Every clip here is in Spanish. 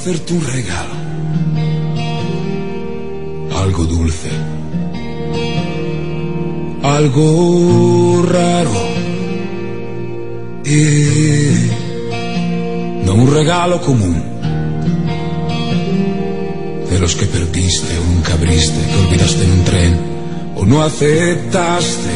hacerte un regalo, algo dulce, algo raro, y no un regalo común, de los que perdiste o nunca abriste, que olvidaste en un tren o no aceptaste.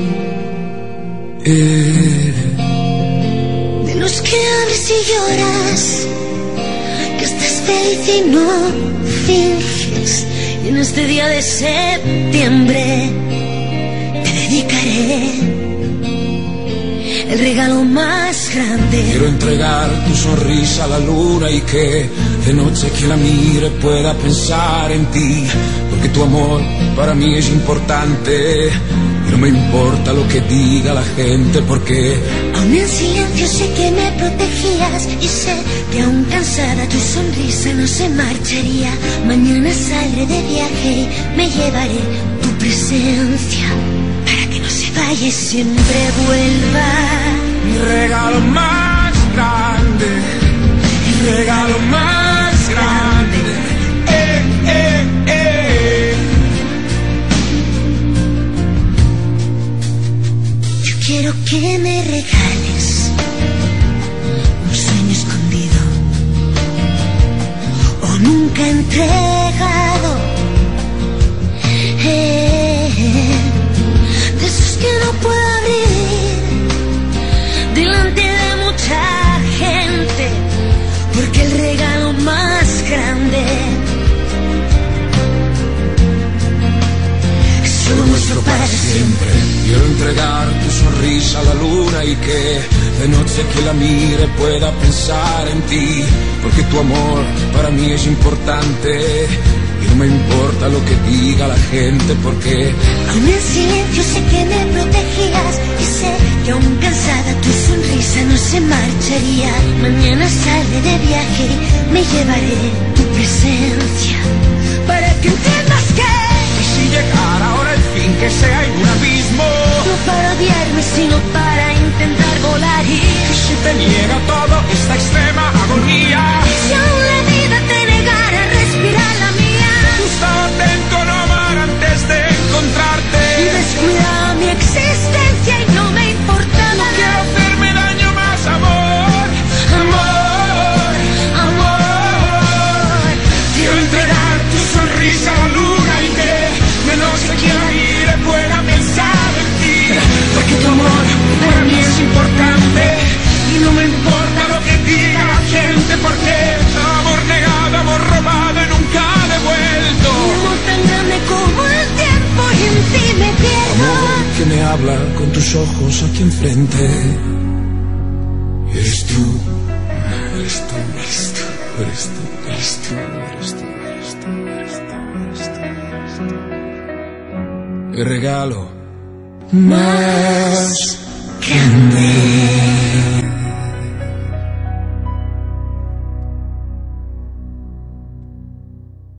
De los que abres y lloras, que estás feliz y no finges. Y en este día de septiembre te dedicaré el regalo más grande. Quiero entregar tu sonrisa a la luna y que de noche quien la mire pueda pensar en ti, porque tu amor para mí es importante y no me importa lo que diga la gente, porque aún en silencio sé que me protegías y sé que aún cansada tu sonrisa no se marcharía. Mañana saldré de viaje y me llevaré tu presencia para que no se vaya y siempre vuelva. Mi regalo más grande, mi regalo más grande. Yo quiero que me regales un sueño escondido o nunca entregado, de esos que no puedo abrir delante de mucha gente, porque el regalo más grande es solo nuestro para siempre. Quiero entregar tu sonrisa a la luna y que de noche que la mire pueda pensar en ti, porque tu amor para mí es importante y no me importa lo que diga la gente, porque aún en silencio sé que me protegías y sé que aún cansada tu sonrisa no se marcharía. Mañana saldré de viaje y me llevaré tu presencia para que entiendas que si llegara ahora el fin, que sea en un abismo, no para odiarme sino para intentar volar. Y si te niega todo esta extrema agonía, si aún la vida te negara a respirar la mía, estaba atento a no amar antes de encontrarte y descuidaba mi existencia y no me importaba. No quiero hacerme daño más, amor, amor, amor. Quiero entregar tu sonrisa a la luna y que de noche quiera ir y pueda pensar en ti, porque tu amor para mí es importante y no me importa lo que diga la gente, porque amor negado, amor robado y nunca devuelto. Un amor tan grande como el tiempo y en ti me pierdo. Amor que me habla con tus ojos aquí enfrente. Eres tú, eres tú, eres tú, eres tú, eres tú, eres tú, eres tú, eres tú, eres tú, eres tú. El regalo más grande.